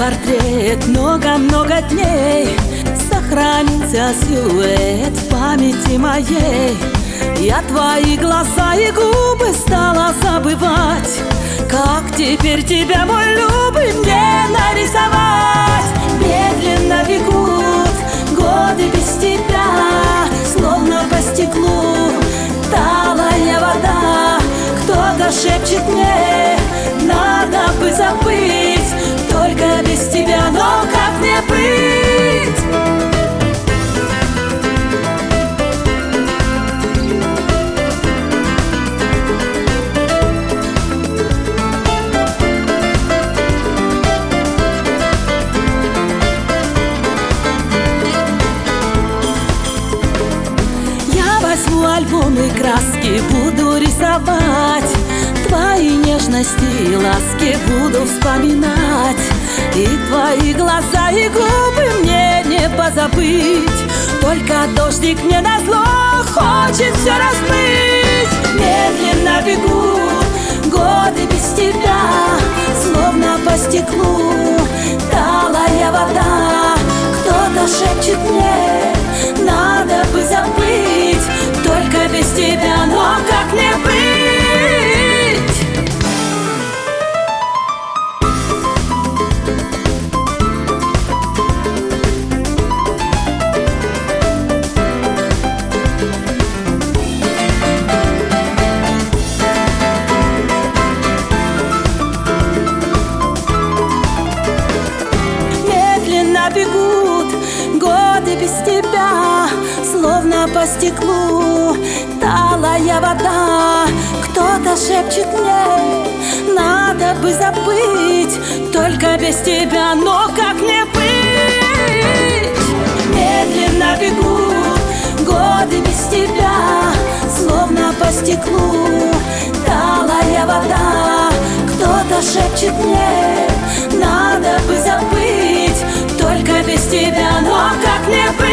портрет много-много дней. Сохранился силуэт в памяти моей. Я твои глаза и губы стала забывать. Как теперь тебя, мой любый, мне нарисовать? Медленно бегут годы без тебя, словно по стеклу талая вода. Кто-то шепчет мне, надо бы забыть, только без тебя, но как мне быть? Возьму альбомы краски, буду рисовать твои нежности и ласки, буду вспоминать. И твои глаза и губы мне не позабыть. Только дождик мне назло хочет все размыть. Медленно бегут годы без тебя, словно по стеклу талая вода. Кто-то шепчет мне, надо бы забыть, только без тебя, но как мне быть? Медленно бегут годы без тебя, словно по стеклу талая вода. Кто-то шепчет мне, надо бы забыть, только без тебя, но как мне быть? Медленно бегут годы без тебя, словно по стеклу талая вода. Кто-то шепчет мне, надо бы забыть, только без тебя, но как мне быть?